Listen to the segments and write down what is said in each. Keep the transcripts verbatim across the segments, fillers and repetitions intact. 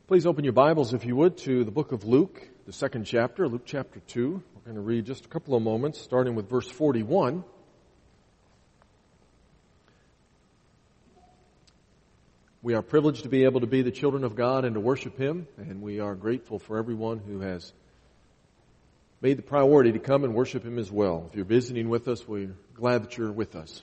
Please open your Bibles, if you would, to the book of Luke, the second chapter, Luke chapter two. We're going to read just a couple of moments, starting with verse forty-one. We are privileged to be able to be the children of God and to worship Him, and we are grateful for everyone who has made the priority to come and worship Him as well. If you're visiting with us, we're glad that you're with us.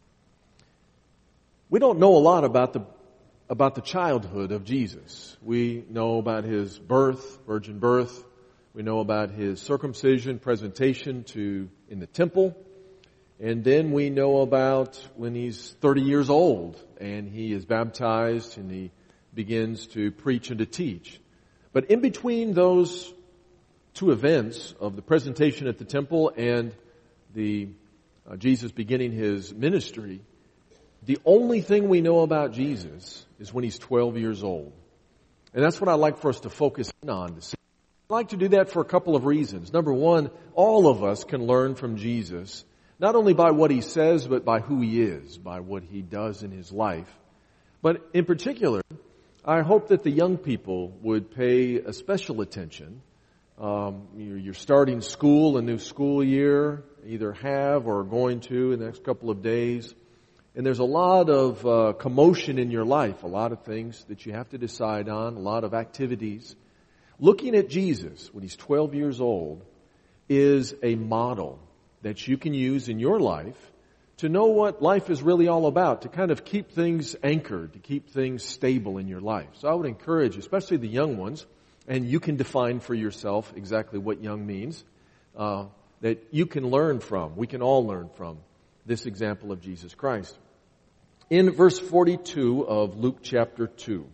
We don't know a lot about the about the childhood of Jesus. We know about His birth, virgin birth. We know about His circumcision, presentation to in the temple. And then we know about when He's thirty years old and He is baptized and He begins to preach and to teach. But in between those two events of the presentation at the temple and the uh, Jesus beginning His ministry, the only thing we know about Jesus is when He's twelve years old. And that's what I'd like for us to focus in on. I'd like to do that for a couple of reasons. Number one, all of us can learn from Jesus, not only by what He says, but by who He is, by what He does in His life. But in particular, I hope that the young people would pay a special attention. Um, you're starting school, a new school year, either have or are going to in the next couple of days. And there's a lot of uh, commotion in your life, a lot of things that you have to decide on, a lot of activities. Looking at Jesus when He's twelve years old is a model that you can use in your life to know what life is really all about, to kind of keep things anchored, to keep things stable in your life. So I would encourage, especially the young ones, and you can define for yourself exactly what young means, uh, that you can learn from, we can all learn from this example of Jesus Christ. In verse forty-two of Luke chapter two,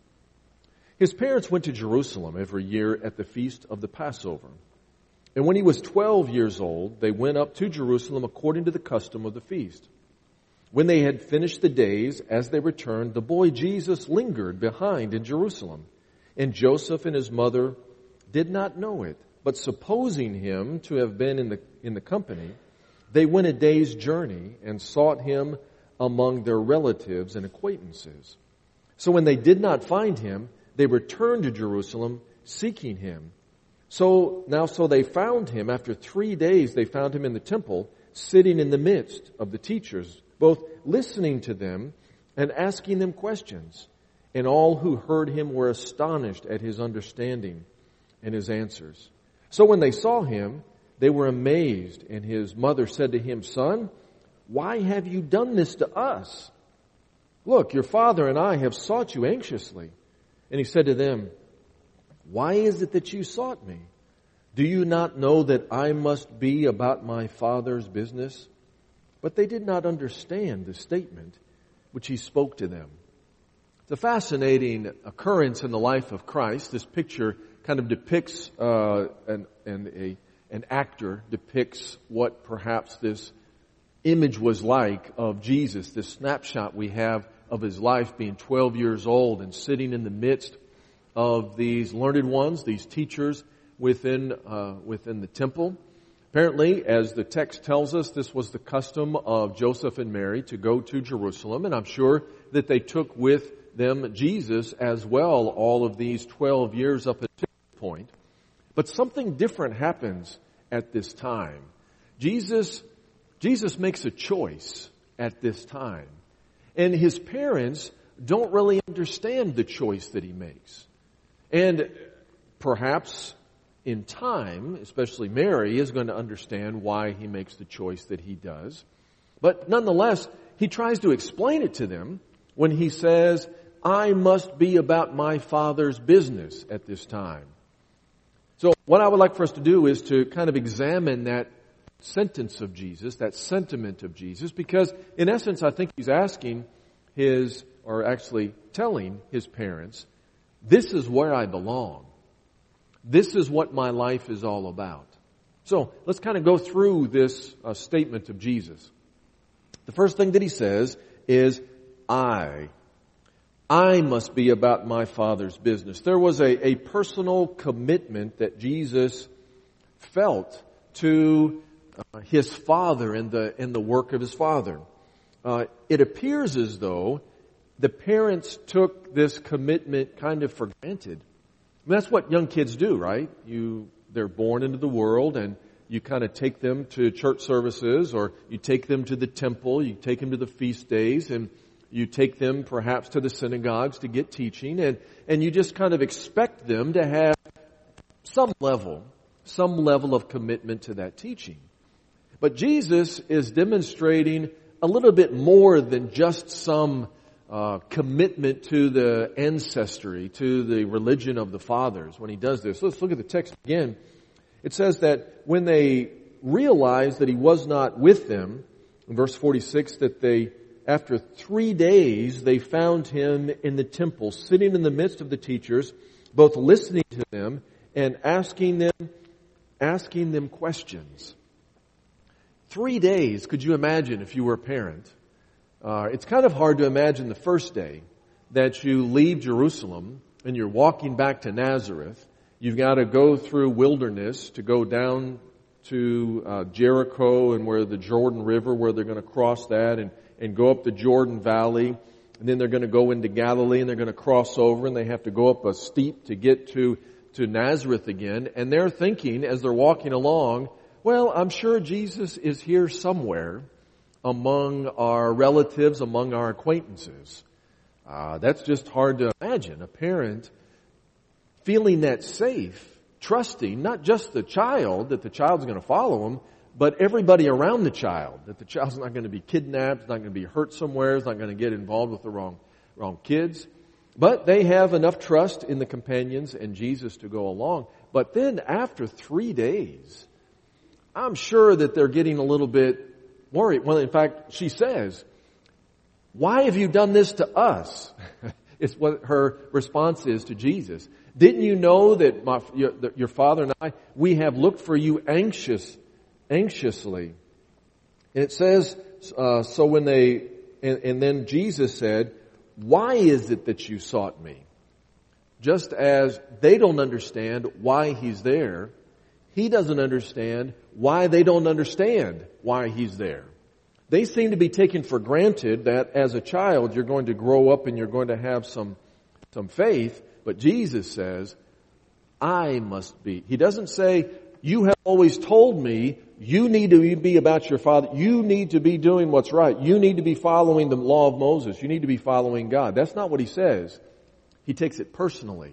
His parents went to Jerusalem every year at the feast of the Passover. And when He was twelve years old, they went up to Jerusalem according to the custom of the feast. When they had finished the days, as they returned, the boy Jesus lingered behind in Jerusalem. And Joseph and his mother did not know it, but supposing him to have been in the in the company, they went a day's journey and sought Him among their relatives and acquaintances. So when they did not find Him, they returned to Jerusalem seeking Him. So now so they found Him. After three days they found Him in the temple, sitting in the midst of the teachers, both listening to them and asking them questions. And all who heard Him were astonished at His understanding and His answers. So when they saw Him, they were amazed, and His mother said to Him, "Son, why have you done this to us? Look, your father and I have sought you anxiously." And He said to them, "Why is it that you sought me? Do you not know that I must be about my Father's business?" But they did not understand the statement which He spoke to them. It's a fascinating occurrence in the life of Christ. This picture kind of depicts uh, an, an, a An actor depicts what perhaps this image was like of Jesus, this snapshot we have of His life being twelve years old and sitting in the midst of these learned ones, these teachers within uh, within the temple. Apparently, as the text tells us, this was the custom of Joseph and Mary to go to Jerusalem, and I'm sure that they took with them Jesus as well all of these twelve years up until this point. But something different happens at this time. Jesus, Jesus makes a choice at this time. And His parents don't really understand the choice that He makes. And perhaps in time, especially Mary, is going to understand why He makes the choice that He does. But nonetheless, He tries to explain it to them when He says, "I must be about my Father's business at this time." So what I would like for us to do is to kind of examine that sentence of Jesus, that sentiment of Jesus, because in essence I think He's asking His, or actually telling His parents, this is where I belong. This is what my life is all about. So let's kind of go through this uh, statement of Jesus. The first thing that He says is, I. I must be about my Father's business. There was a, a personal commitment that Jesus felt to uh, His Father and the, and the work of His Father. Uh, it appears as though the parents took this commitment kind of for granted. I mean, that's what young kids do, right? You, they're born into the world, and you kind of take them to church services, or you take them to the temple, you take them to the feast days, and you take them perhaps to the synagogues to get teaching, and, and you just kind of expect them to have some level, some level of commitment to that teaching. But Jesus is demonstrating a little bit more than just some uh, commitment to the ancestry, to the religion of the fathers when he does this. Let's look at the text again. It says that when they realized that he was not with them, in verse forty-six, that they, after three days, they found him in the temple, sitting in the midst of the teachers, both listening to them and asking them, asking them questions. Three days, could you imagine if you were a parent? Uh, it's kind of hard to imagine the first day that you leave Jerusalem and you're walking back to Nazareth. You've got to go through wilderness to go down to uh, Jericho and where the Jordan River, where they're going to cross that and, and go up the Jordan Valley. And then they're going to go into Galilee and they're going to cross over and they have to go up a steep to get to, to Nazareth again. And they're thinking as they're walking along, well, I'm sure Jesus is here somewhere among our relatives, among our acquaintances. Uh, that's just hard to imagine. A parent feeling that safe, trusting not just the child, that the child's going to follow him, but everybody around the child, that the child's not going to be kidnapped, it's not going to be hurt somewhere, it's not going to get involved with the wrong, wrong kids. But they have enough trust in the companions and Jesus to go along. But then after three days, I'm sure that they're getting a little bit worried. Well, in fact, she says, "Why have you done this to us?" It's what her response is to Jesus. "Didn't you know that my, your, your father and I, we have looked for you anxious, anxiously?" And it says, uh, so when they, and, and then Jesus said, "Why is it that you sought me?" Just as they don't understand why he's there, he doesn't understand why they don't understand why he's there. They seem to be taking for granted that as a child you're going to grow up and you're going to have some, some faith. But Jesus says, I must be. He doesn't say, you have always told me you need to be about your Father. You need to be doing what's right. You need to be following the law of Moses. You need to be following God. That's not what he says. He takes it personally.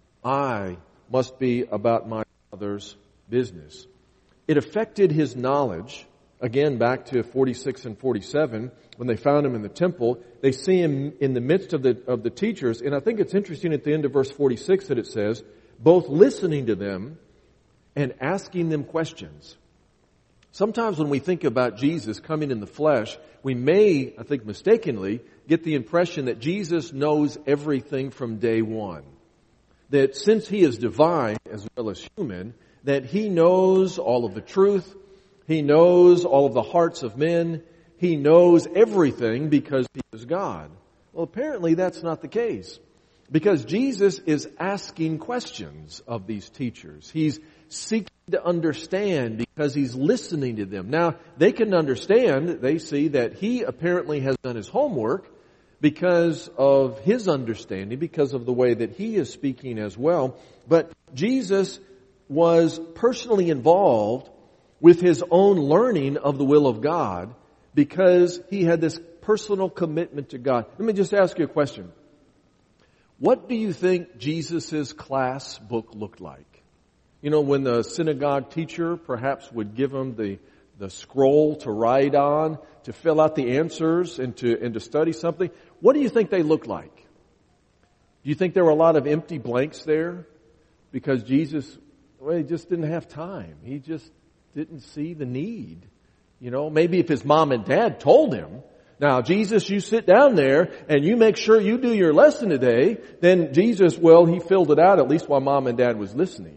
I must be about my Father's business. It affected his knowledge. Again, back to forty-six and forty-seven, when they found him in the temple, they see him in the midst of the, of the teachers. And I think it's interesting at the end of verse forty-six that it says, both listening to them and asking them questions. Sometimes when we think about Jesus coming in the flesh, we may, I think mistakenly, get the impression that Jesus knows everything from day one. That since he is divine as well as human, that he knows all of the truth. He knows all of the hearts of men. He knows everything because he is God. Well, apparently that's not the case. Because Jesus is asking questions of these teachers. He's seeking to understand because he's listening to them. Now, they can understand. They see that he apparently has done his homework because of his understanding, because of the way that he is speaking as well. But Jesus was personally involved with his own learning of the will of God because he had this personal commitment to God. Let me just ask you a question. What do you think Jesus' class book looked like? You know, when the synagogue teacher perhaps would give him the, the scroll to write on, to fill out the answers and to, and to study something, what do you think they looked like? Do you think there were a lot of empty blanks there? Because Jesus, well, he just didn't have time. He just didn't see the need. You know, maybe if his mom and dad told him, now, Jesus, you sit down there and you make sure you do your lesson today, then Jesus, well, he filled it out at least while mom and dad was listening.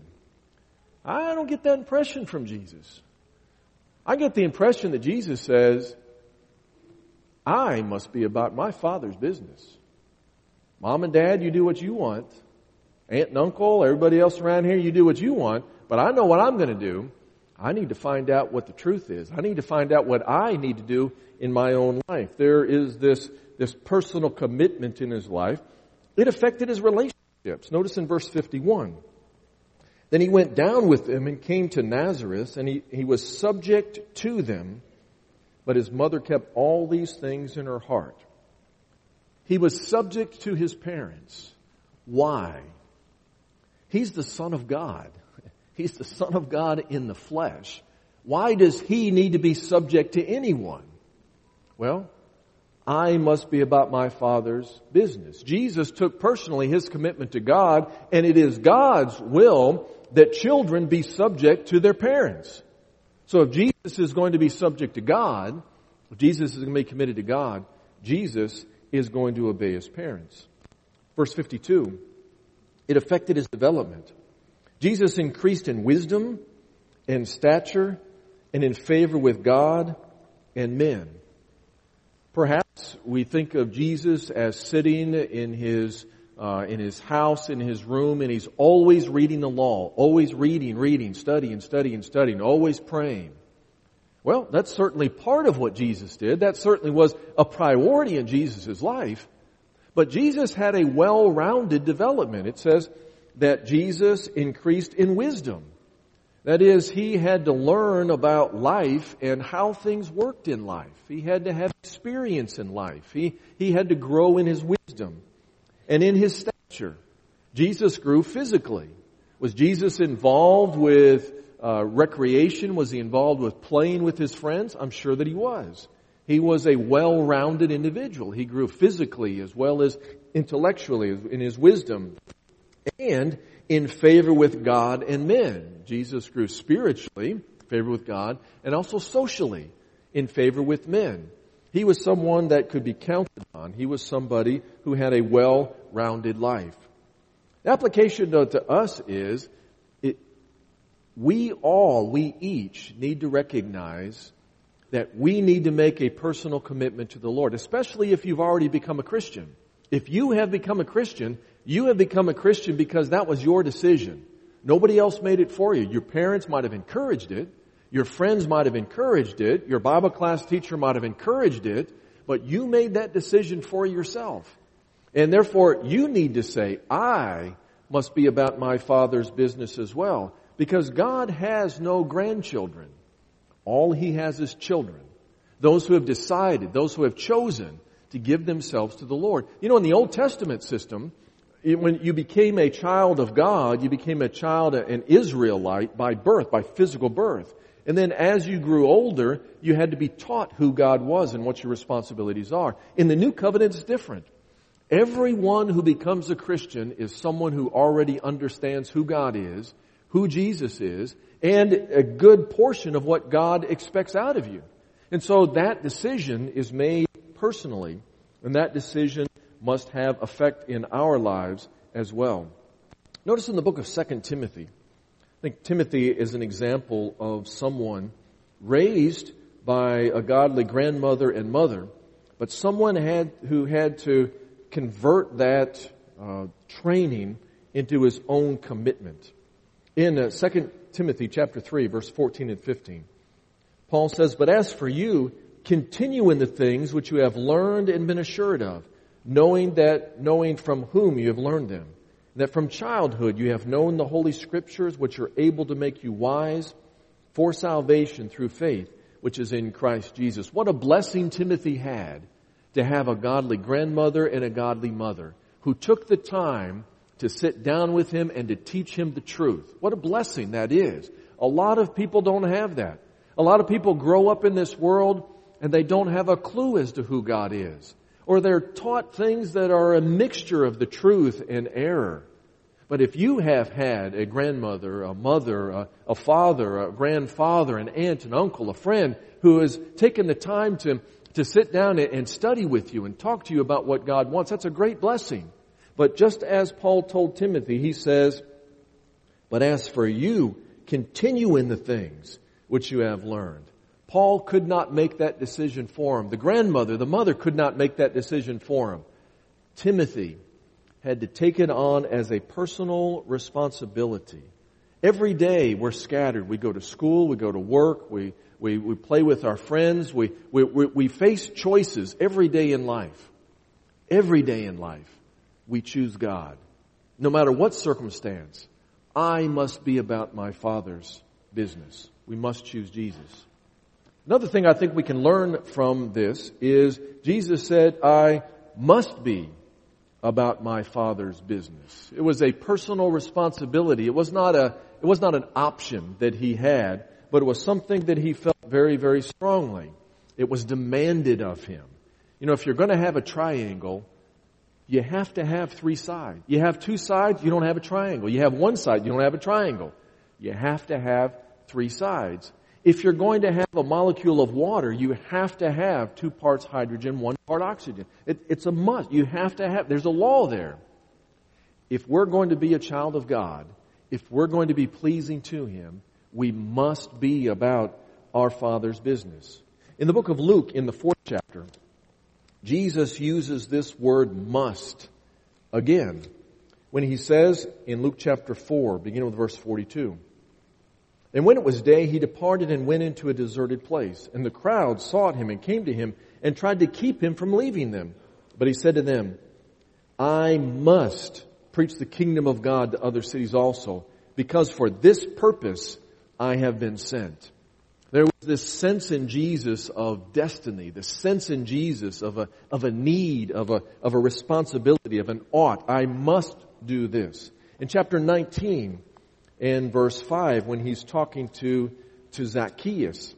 I don't get that impression from Jesus. I get the impression that Jesus says, I must be about my Father's business. Mom and dad, you do what you want. Aunt and uncle, everybody else around here, you do what you want. But I know what I'm going to do. I need to find out what the truth is. I need to find out what I need to do in my own life. There is this this personal commitment in his life, it affected his relationships. Notice in verse fifty-one. Then he went down with them and came to Nazareth, and he, he was subject to them, but his mother kept all these things in her heart. He was subject to his parents. Why? He's the Son of God. He's the Son of God in the flesh. Why does he need to be subject to anyone? Well, I must be about my Father's business. Jesus took personally his commitment to God, and it is God's will that children be subject to their parents. So if Jesus is going to be subject to God, if Jesus is going to be committed to God, Jesus is going to obey his parents. Verse fifty-two, it affected his development. Jesus increased in wisdom, in stature, and in favor with God and men. Perhaps we think of Jesus as sitting in his uh, in his house, in his room, and he's always reading the law, always reading, reading, studying, studying, studying, always praying. Well, that's certainly part of what Jesus did. That certainly was a priority in Jesus' life. But Jesus had a well-rounded development. It says that Jesus increased in wisdom. That is, he had to learn about life and how things worked in life. He had to have experience in life. He, he had to grow in his wisdom and in his stature. Jesus grew physically. Was Jesus involved with uh, recreation? Was he involved with playing with his friends? I'm sure that he was. He was a well-rounded individual. He grew physically as well as intellectually in his wisdom and in favor with God and men. Jesus grew spiritually, in favor with God, and also socially, in favor with men. He was someone that could be counted on. He was somebody who had a well-rounded life. The application to, to us is, it, we all, we each need to recognize that we need to make a personal commitment to the Lord, especially if you've already become a Christian. If you have become a Christian, you have become a Christian because that was your decision. Nobody else made it for you. Your parents might have encouraged it. Your friends might have encouraged it. Your Bible class teacher might have encouraged it. But you made that decision for yourself. And therefore, you need to say, I must be about my Father's business as well. Because God has no grandchildren. All He has is children. Those who have decided, those who have chosen to give themselves to the Lord. You know, in the Old Testament system, when you became a child of God, you became a child, an Israelite by birth, by physical birth. And then as you grew older, you had to be taught who God was and what your responsibilities are. In the New Covenant, it's different. Everyone who becomes a Christian is someone who already understands who God is, who Jesus is, and a good portion of what God expects out of you. And so that decision is made personally, and that decision must have effect in our lives as well. Notice in the book of Second Timothy, I think Timothy is an example of someone raised by a godly grandmother and mother, but someone had who had to convert that uh, training into his own commitment. In uh, Second Timothy chapter three, verse fourteen and fifteen, Paul says, "But as for you, continue in the things which you have learned and been assured of, knowing that, knowing from whom you have learned them, that from childhood you have known the Holy Scriptures, which are able to make you wise for salvation through faith, which is in Christ Jesus." What a blessing Timothy had to have a godly grandmother and a godly mother who took the time to sit down with him and to teach him the truth. What a blessing that is. A lot of people don't have that. A lot of people grow up in this world and they don't have a clue as to who God is. Or they're taught things that are a mixture of the truth and error. But if you have had a grandmother, a mother, a, a father, a grandfather, an aunt, an uncle, a friend who has taken the time to, to sit down and study with you and talk to you about what God wants, that's a great blessing. But just as Paul told Timothy, he says, "But as for you, continue in the things which you have learned." Paul could not make that decision for him. The grandmother, the mother could not make that decision for him. Timothy had to take it on as a personal responsibility. Every day we're scattered. We go to school, we go to work, we, we, we play with our friends, we, we, we, we face choices every day in life. Every day in life, we choose God. No matter what circumstance, I must be about my Father's business. We must choose Jesus. Another thing I think we can learn from this is Jesus said, I must be about my Father's business. It was a personal responsibility. It was not a, it was not an option that he had, but it was something that he felt very, very strongly. It was demanded of him. You know, if you're going to have a triangle, you have to have three sides. You have two sides, you don't have a triangle. You have one side, you don't have a triangle. You have to have three sides. If you're going to have a molecule of water, you have to have two parts hydrogen, one part oxygen. It, it's a must. You have to have, there's a law there. If we're going to be a child of God, if we're going to be pleasing to Him, we must be about our Father's business. In the book of Luke, in the fourth chapter, Jesus uses this word must again when he says in Luke chapter four, beginning with verse forty-two, and when it was day, he departed and went into a deserted place. And the crowd sought him and came to him and tried to keep him from leaving them. But he said to them, I must preach the kingdom of God to other cities also, because for this purpose I have been sent. There was this sense in Jesus of destiny, the sense in Jesus of a, of a need, of a, of a responsibility, of an ought. I must do this. In chapter nineteen, in verse five, when he's talking to, to Zacchaeus,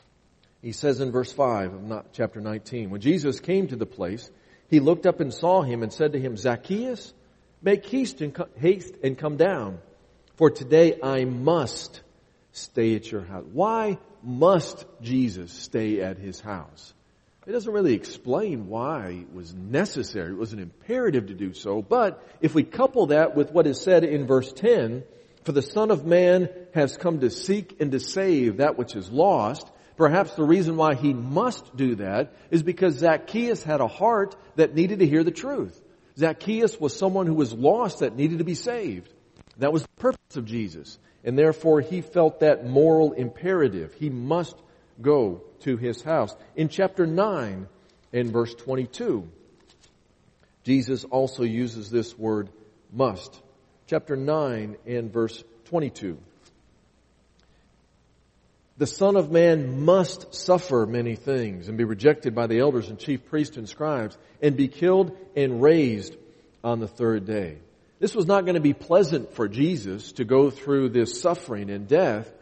he says in verse five of not, chapter nineteen, when Jesus came to the place, he looked up and saw him and said to him, Zacchaeus, make haste and, co- haste and come down, for today I must stay at your house. Why must Jesus stay at his house? It doesn't really explain why it was necessary. It was an imperative to do so. But if we couple that with what is said in verse ten, for the Son of Man has come to seek and to save that which is lost, perhaps the reason why he must do that is because Zacchaeus had a heart that needed to hear the truth. Zacchaeus was someone who was lost that needed to be saved. That was the purpose of Jesus. And therefore he felt that moral imperative. He must go to his house. In chapter nine, in verse twenty-two, Jesus also uses this word must. Chapter nine and verse twenty-two. The Son of Man must suffer many things and be rejected by the elders and chief priests and scribes and be killed and raised on the third day. This was not going to be pleasant for Jesus to go through this suffering and death,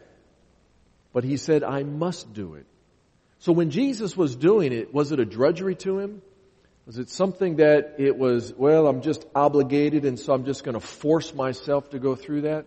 but he said, I must do it. So when Jesus was doing it, was it a drudgery to him? Was it something that it was, well, I'm just obligated and so I'm just going to force myself to go through that?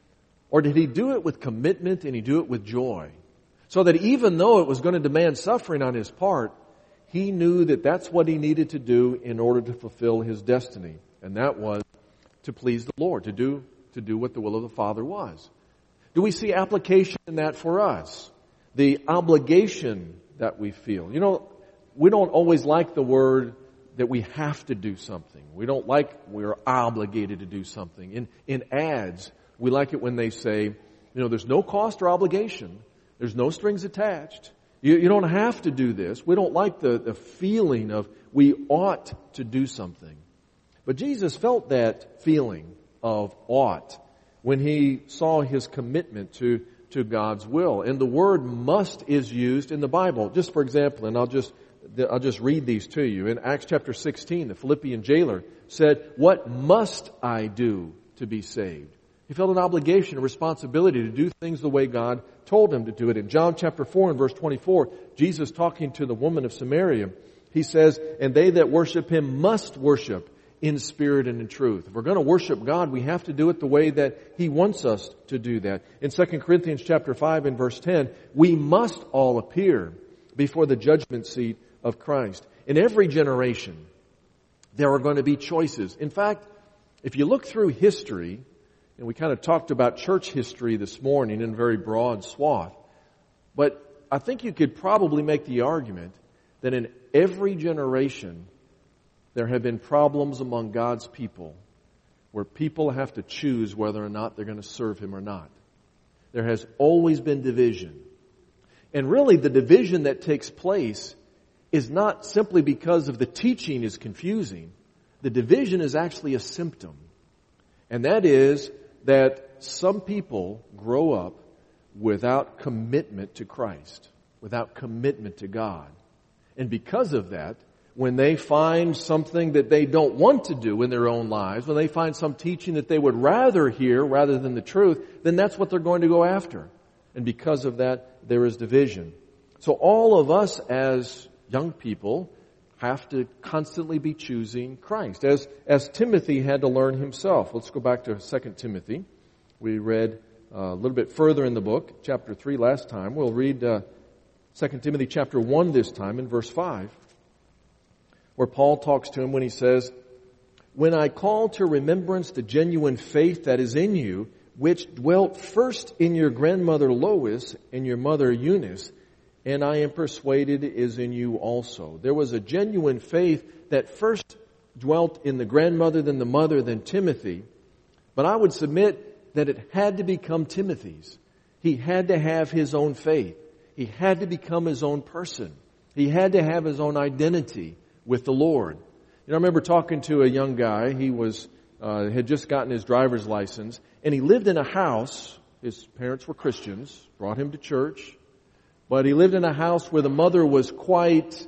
Or did he do it with commitment and he do it with joy? So that even though it was going to demand suffering on his part, he knew that that's what he needed to do in order to fulfill his destiny. And that was to please the Lord, to do, to do what the will of the Father was. Do we see application in that for us? The obligation that we feel. You know, we don't always like the word that we have to do something. We don't like we're obligated to do something. In, in ads, we like it when they say, you know, there's no cost or obligation. There's no strings attached. You, you don't have to do this. We don't like the, the feeling of we ought to do something. But Jesus felt that feeling of ought when he saw his commitment to, to God's will. And the word must is used in the Bible. Just for example, and I'll just I'll just read these to you. In Acts chapter sixteen, the Philippian jailer said, what must I do to be saved? He felt an obligation, a responsibility to do things the way God told him to do it. In John chapter four and verse twenty-four, Jesus talking to the woman of Samaria, he says, and they that worship him must worship in spirit and in truth. If we're going to worship God, we have to do it the way that he wants us to do that. In Second Corinthians chapter five and verse ten, we must all appear before the judgment seat of Christ. In every generation, there are going to be choices. In fact, if you look through history, and we kind of talked about church history this morning in a very broad swath, but I think you could probably make the argument that in every generation, there have been problems among God's people where people have to choose whether or not they're going to serve him or not. There has always been division. And really, the division that takes place is not simply because of the teaching is confusing. The division is actually a symptom. And that is that some people grow up without commitment to Christ, without commitment to God. And because of that, when they find something that they don't want to do in their own lives, when they find some teaching that they would rather hear rather than the truth, then that's what they're going to go after. And because of that, there is division. So all of us as young people have to constantly be choosing Christ, as, as Timothy had to learn himself. Let's go back to Second Timothy. We read uh, a little bit further in the book, chapter three last time. We'll read uh, Second Timothy chapter one this time in verse five, where Paul talks to him when he says, "When I call to remembrance the genuine faith that is in you, which dwelt first in your grandmother Lois and your mother Eunice, and I am persuaded is in you also." There was a genuine faith that first dwelt in the grandmother, then the mother, then Timothy. But I would submit that it had to become Timothy's. He had to have his own faith. He had to become his own person. He had to have his own identity with the Lord. You know, I remember talking to a young guy. He was uh, had just gotten his driver's license, and he lived in a house. His parents were Christians, brought him to church. But he lived in a house where the mother was quite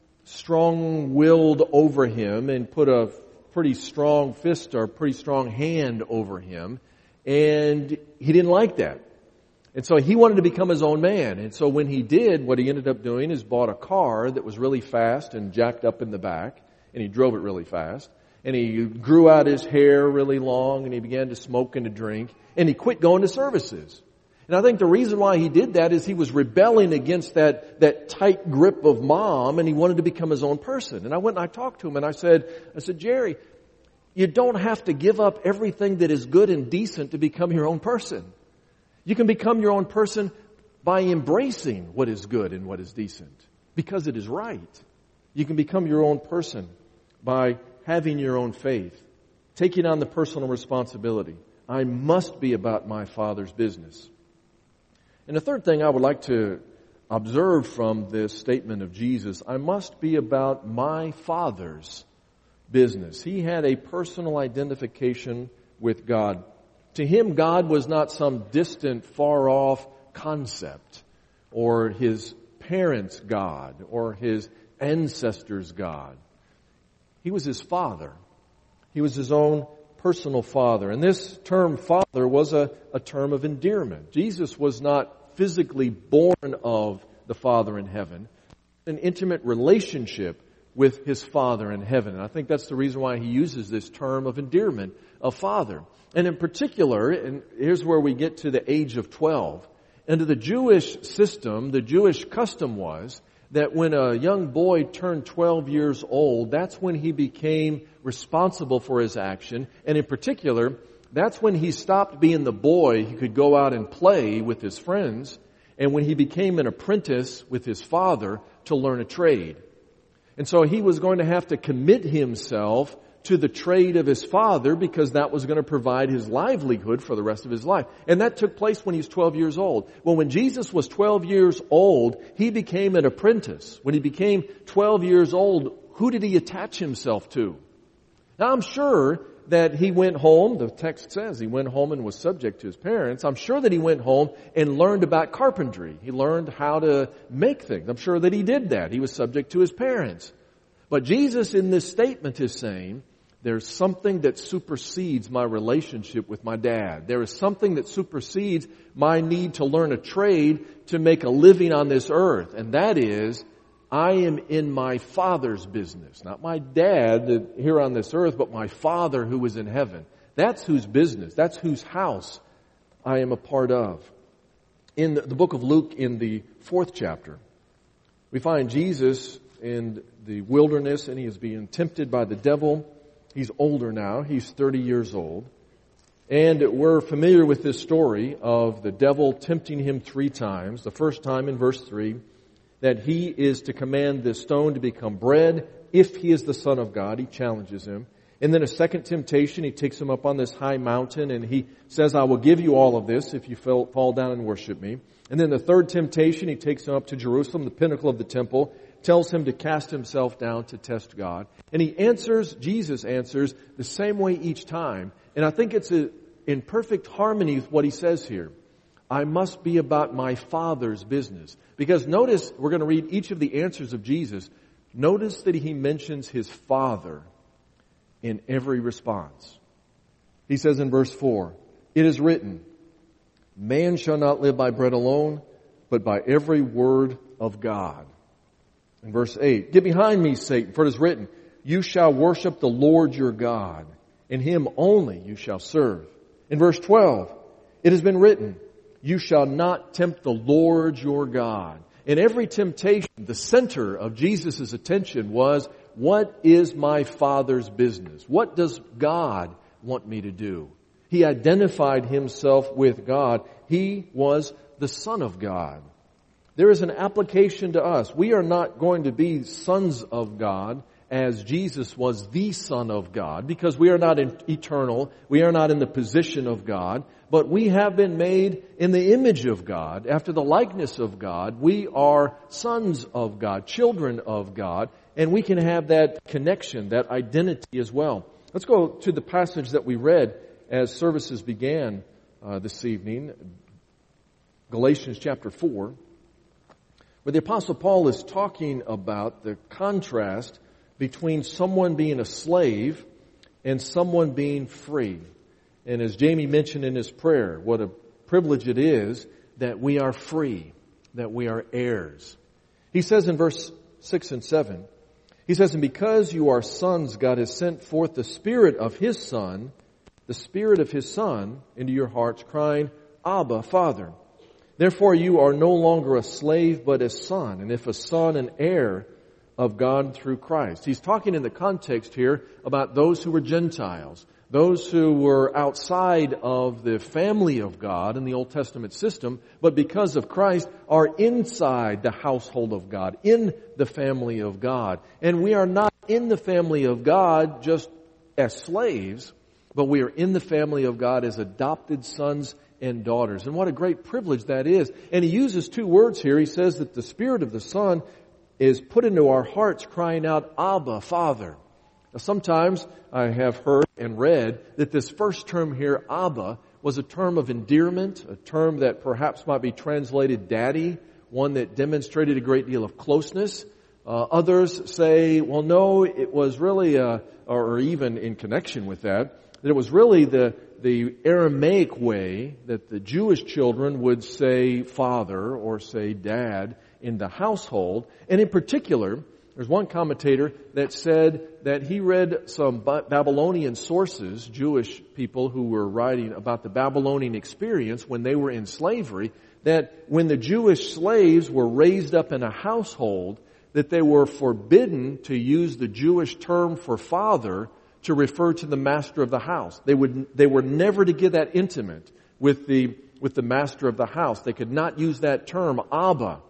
strong-willed over him and put a pretty strong fist or a pretty strong hand over him. And he didn't like that. And so he wanted to become his own man. And so when he did, what he ended up doing is bought a car that was really fast and jacked up in the back. And he drove it really fast. And he grew out his hair really long, and he began to smoke and to drink. And he quit going to services. And I think the reason why he did that is he was rebelling against that, that tight grip of mom, and he wanted to become his own person. And I went and I talked to him, and I said, I said, "Jerry, you don't have to give up everything that is good and decent to become your own person. You can become your own person by embracing what is good and what is decent, because it is right. You can become your own person by having your own faith, taking on the personal responsibility. I must be about my Father's business." And the third thing I would like to observe from this statement of Jesus, I must be about my Father's business. He had a personal identification with God. To him, God was not some distant, far-off concept, or his parents' God, or his ancestors' God. He was his Father. He was his own personal Father. And this term Father was a, a term of endearment. Jesus was not physically born of the Father in heaven. An intimate relationship with his Father in heaven. And I think that's the reason why he uses this term of endearment of Father. And in particular, and here's where we get to the age of twelve. Under the Jewish system, the Jewish custom was that when a young boy turned twelve years old, that's when he became responsible for his action. And in particular, that's when he stopped being the boy he could go out and play with his friends, and when he became an apprentice with his father to learn a trade. And so he was going to have to commit himself to the trade of his father, because that was going to provide his livelihood for the rest of his life. And that took place when he was twelve years old. Well, when Jesus was twelve years old, he became an apprentice. When he became twelve years old, who did he attach himself to? Now, I'm sure that he went home, the text says he went home and was subject to his parents. I'm sure that he went home and learned about carpentry. He learned how to make things. I'm sure that he did that. He was subject to his parents. But Jesus in this statement is saying, there's something that supersedes my relationship with my dad. There is something that supersedes my need to learn a trade to make a living on this earth. And that is, I am in my Father's business. Not my dad here on this earth, but my Father who is in heaven. That's whose business. That's whose house I am a part of. In the book of Luke, in the fourth chapter, we find Jesus in the wilderness, and he is being tempted by the devil. He's older now. He's thirty years old. And we're familiar with this story of the devil tempting him three times. The first time in verse three, that he is to command this stone to become bread if he is the Son of God. He challenges him. And then a second temptation, he takes him up on this high mountain and he says, I will give you all of this if you fall down and worship me. And then the third temptation, he takes him up to Jerusalem, the pinnacle of the temple. tells him to cast himself down to test God. And he answers, Jesus answers, the same way each time. And I think it's a, in perfect harmony with what he says here. I must be about my Father's business. Because notice, we're going to read each of the answers of Jesus. Notice that he mentions his Father in every response. He says in verse four, it is written, man shall not live by bread alone, but by every word of God. In verse eight, get behind me, Satan, for it is written, you shall worship the Lord your God, and him only you shall serve. In verse twelve, it has been written, you shall not tempt the Lord your God. In every temptation, the center of Jesus' attention was, what is my Father's business? What does God want me to do? He identified himself with God. He was the Son of God. There is an application to us. We are not going to be sons of God as Jesus was the Son of God, because we are not eternal. We are not in the position of God, but we have been made in the image of God, after the likeness of God. We are sons of God, children of God, and we can have that connection, that identity as well. Let's go to the passage that we read as services began uh, this evening, Galatians chapter four, where the Apostle Paul is talking about the contrast between someone being a slave and someone being free. And as Jamie mentioned in his prayer, what a privilege it is that we are free, that we are heirs. He says in verse six and seven, he says, and because you are sons, God has sent forth the Spirit of His Son, the Spirit of His Son into your hearts, crying, Abba, Father. Therefore you are no longer a slave, but a son, and if a son, an heir of God through Christ. He's talking in the context here about those who were Gentiles, those who were outside of the family of God in the Old Testament system, but because of Christ are inside the household of God, in the family of God. And we are not in the family of God just as slaves, but we are in the family of God as adopted sons and daughters. And what a great privilege that is. And he uses two words here. He says that the Spirit of the Son is put into our hearts crying out, Abba, Father. Now, sometimes I have heard and read that this first term here, Abba, was a term of endearment, a term that perhaps might be translated daddy, one that demonstrated a great deal of closeness. Uh, others say, well, no, it was really, uh, or even in connection with that, that it was really the, the Aramaic way that the Jewish children would say father or say dad in the household. And in particular, there's one commentator that said that he read some Babylonian sources, Jewish people who were writing about the Babylonian experience when they were in slavery, that when the Jewish slaves were raised up in a household, that they were forbidden to use the Jewish term for father to refer to the master of the house. They would, they were never to get that intimate with the, with the master of the house. They could not use that term, Abba.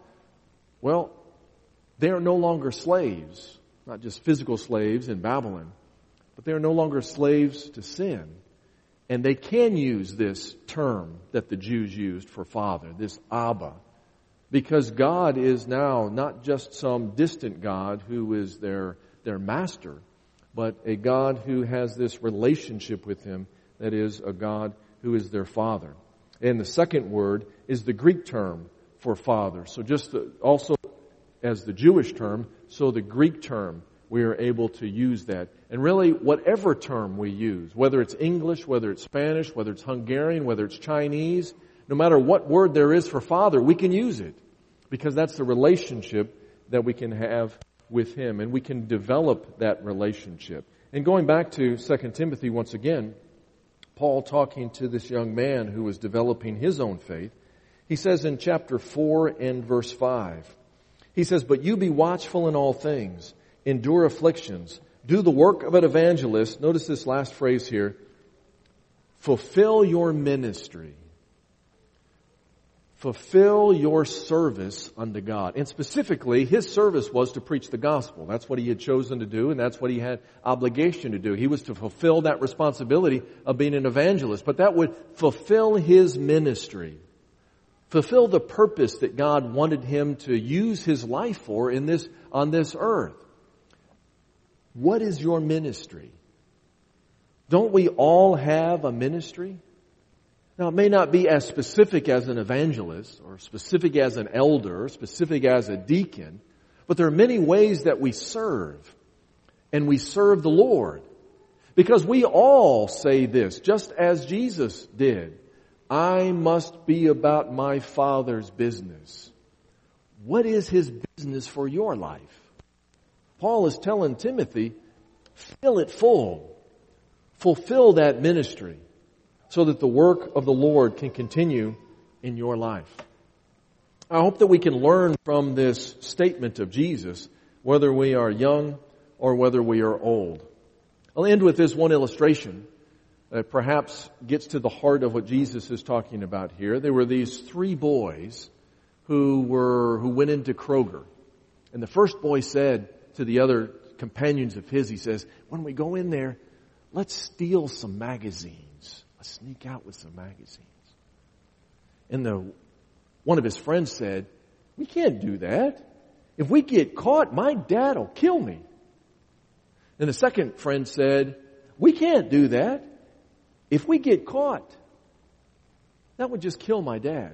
Well, they are no longer slaves, not just physical slaves in Babylon, but they are no longer slaves to sin. And they can use this term that the Jews used for father, this Abba, because God is now not just some distant God who is their, their master, but a God who has this relationship with Him, that is a God who is their Father. And the second word is the Greek term for father. So just the, also as the Jewish term, so the Greek term, we are able to use that. And really, whatever term we use, whether it's English, whether it's Spanish, whether it's Hungarian, whether it's Chinese, no matter what word there is for father, we can use it. Because that's the relationship that we can have with Him. And we can develop that relationship. And going back to Second Timothy once again, Paul talking to this young man who was developing his own faith, he says in chapter four and verse five, he says, but you be watchful in all things, endure afflictions, do the work of an evangelist. Notice this last phrase here, fulfill your ministry. Fulfill your service unto God. And specifically, his service was to preach the gospel. That's what he had chosen to do, and that's what he had obligation to do. He was to fulfill that responsibility of being an evangelist. But that would fulfill his ministry. fulfill the purpose that God wanted him to use his life for in this, on this earth. What is your ministry? Don't we all have a ministry? Now, it may not be as specific as an evangelist or specific as an elder or specific as a deacon, but there are many ways that we serve, and we serve the Lord. Because we all say this, just as Jesus did. I must be about my Father's business. What is His business for your life? Paul is telling Timothy, fill it full. Fulfill that ministry so that the work of the Lord can continue in your life. I hope that we can learn from this statement of Jesus, whether we are young or whether we are old. I'll end with this one illustration that perhaps gets to the heart of what Jesus is talking about here. There were these three boys who were who went into Kroger. And the first boy said to the other companions of his, he says, when we go in there, let's steal some magazines. Let's sneak out with some magazines. And the one of his friends said, we can't do that. If we get caught, my dad will kill me. And the second friend said, we can't do that. If we get caught, that would just kill my dad.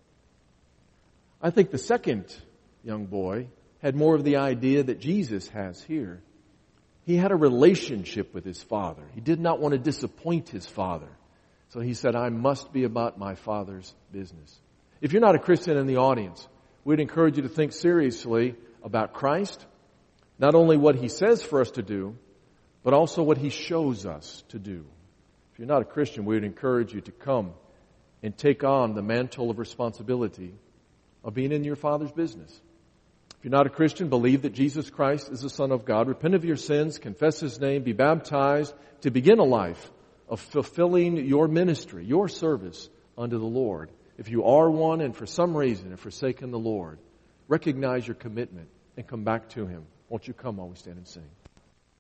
I think the second young boy had more of the idea that Jesus has here. He had a relationship with his father. He did not want to disappoint his father. So he said, I must be about my Father's business. If you're not a Christian in the audience, we'd encourage you to think seriously about Christ, not only what He says for us to do, but also what He shows us to do. If you're not a Christian, we would encourage you to come and take on the mantle of responsibility of being in your Father's business. If you're not a Christian, believe that Jesus Christ is the Son of God. Repent of your sins, confess His name, be baptized to begin a life of fulfilling your ministry, your service unto the Lord. If you are one and for some reason have forsaken the Lord, recognize your commitment and come back to Him. Won't you come while we stand and sing?